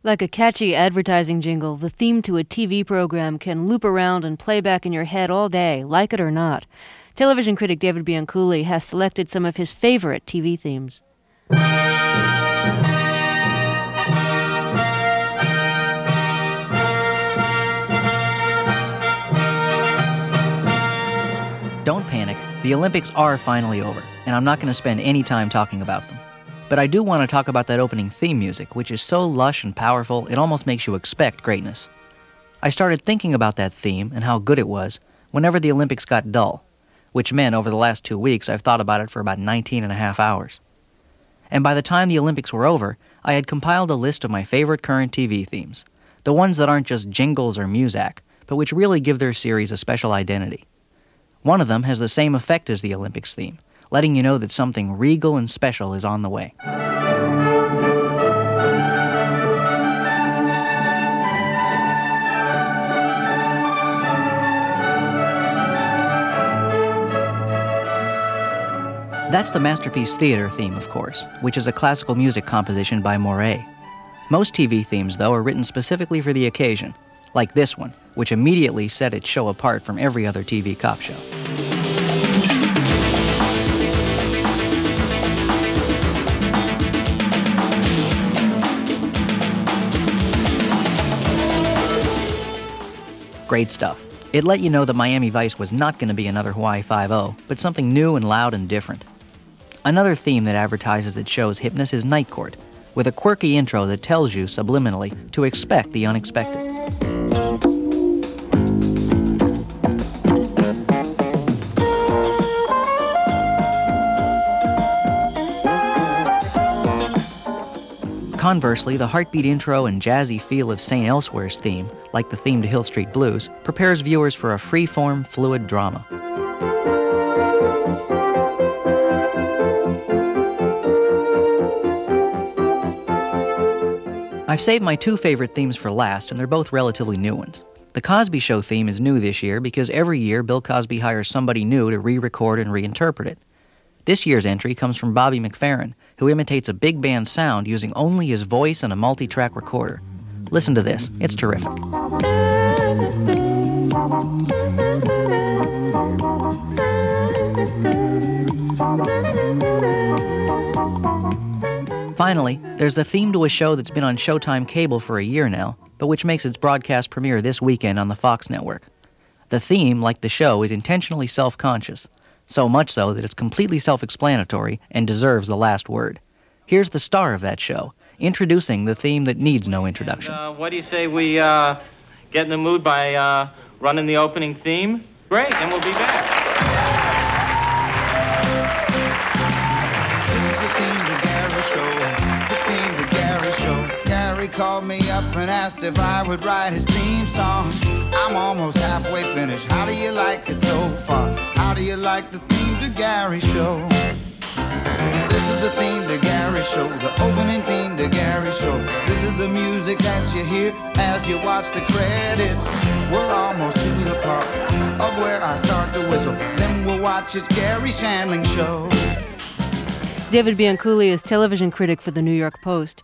Like a catchy advertising jingle, the theme to a TV program can loop around and play back in your head all day, like it or not. Television critic David Bianculli has selected some of his favorite TV themes. Don't panic. The Olympics are finally over, and I'm not going to spend any time talking about them. But I do want to talk about that opening theme music, which is so lush and powerful, it almost makes you expect greatness. I started thinking about that theme and how good it was whenever the Olympics got dull, which meant over the last 2 weeks I've thought about it for about 19 and a half hours. And by the time the Olympics were over, I had compiled a list of my favorite current TV themes, the ones that aren't just jingles or muzak, but which really give their series a special identity. One of them has the same effect as the Olympics theme, letting you know that something regal and special is on the way. That's the Masterpiece Theater theme, of course, which is a classical music composition by Moret. Most TV themes, though, are written specifically for the occasion, like this one, which immediately set its show apart from every other TV cop show. Great stuff. It let you know that Miami Vice was not going to be another Hawaii Five-0, but something new and loud and different. Another theme that advertises its show's hipness is Night Court, with a quirky intro that tells you, subliminally, to expect the unexpected. Conversely, the heartbeat intro and jazzy feel of St. Elsewhere's theme, like the theme to Hill Street Blues, prepares viewers for a free-form, fluid drama. I've saved my two favorite themes for last, and they're both relatively new ones. The Cosby Show theme is new this year because every year Bill Cosby hires somebody new to re-record and reinterpret it. This year's entry comes from Bobby McFerrin, who imitates a big band sound using only his voice and a multi-track recorder. Listen to this. It's terrific. Finally, there's the theme to a show that's been on Showtime Cable for a year now, but which makes its broadcast premiere this weekend on the Fox network. The theme, like the show, is intentionally self-conscious, so much so that it's completely self-explanatory and deserves the last word. Here's the star of that show, introducing the theme that needs no introduction. What do you say we get in the mood by running the opening theme? Great, and we'll be back. Gary called me up and asked if I would write his theme song. I'm almost halfway finished. How do you like it so far? How do you like the theme to Gary Show? This is the theme to Gary Show, the opening theme to Gary Show. This is the music that you hear as you watch the credits. We're almost to the part of where I start to whistle. Then we'll watch It's Gary Shandling Show. David Bianculli is television critic for the New York Post.